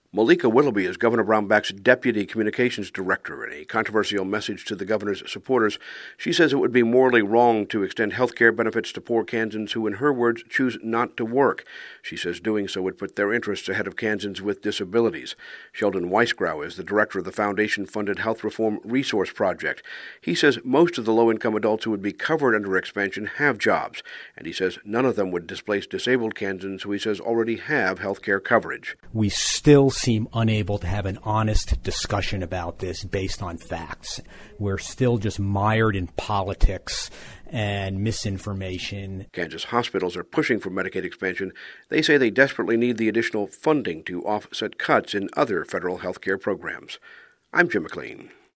Malika Willoughby is Governor Brownback's Deputy Communications Director. In a controversial message to the governor's supporters, she says it would be morally wrong to extend health care benefits to poor Kansans who, in her words, choose not to work. She says doing so would put their interests ahead of Kansans with disabilities. Sheldon Weisgrau is the director of the foundation-funded Health Reform Resource Project. He says most of the low-income adults who would be covered under expansion have jobs, and he says none of them would displace disabled Kansans who he says already have health care coverage. We still seem unable to have an honest discussion about this based on facts. We're still just mired in politics and misinformation. Kansas hospitals are pushing for Medicaid expansion. They say they desperately need the additional funding to offset cuts in other federal health care programs. I'm Jim McLean.